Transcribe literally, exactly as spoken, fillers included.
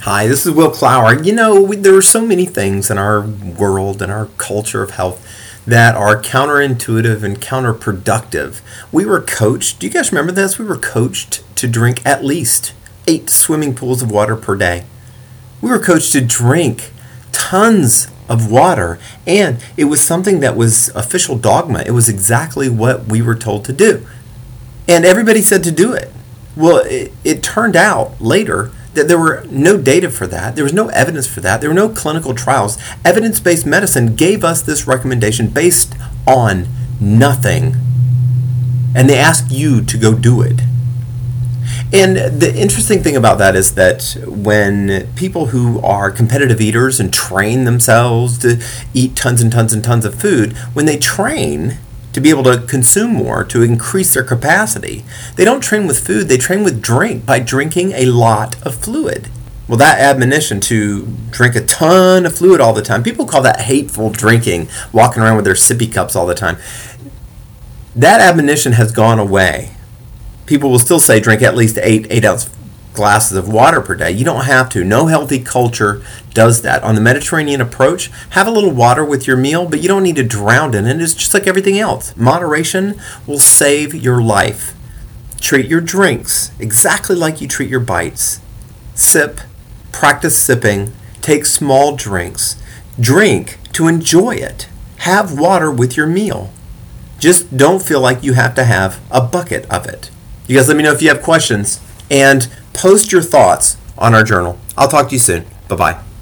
Hi, this is Will Clower. You know, we, there are so many things in our world and our culture of health that are counterintuitive and counterproductive. We were coached, do you guys remember this? We were coached to drink at least eight swimming pools of water per day. We were coached to drink tons of water, and it was something that was official dogma. It was exactly what we were told to do. And everybody said to do it. Well, it, it turned out later that there were no data for that. There was no evidence for that. There were no clinical trials. Evidence-based medicine gave us this recommendation based on nothing. And they asked you to go do it. And the interesting thing about that is that when people who are competitive eaters and train themselves to eat tons and tons and tons of food, when they train to be able to consume more, to increase their capacity, they don't train with food, they train with drink, by drinking a lot of fluid. Well, that admonition to drink a ton of fluid all the time, people call that hateful drinking, walking around with their sippy cups all the time. That admonition has gone away. People will still say drink at least eight eight ounce glasses of water per day. You don't have to. No healthy culture does that. On the Mediterranean approach, have a little water with your meal, but you don't need to drown in it. It's just like everything else. Moderation will save your life. Treat your drinks exactly like you treat your bites. Sip, practice sipping, take small drinks. Drink to enjoy it. Have water with your meal. Just don't feel like you have to have a bucket of it. You guys let me know if you have questions, and post your thoughts on our journal. I'll talk to you soon. Bye-bye.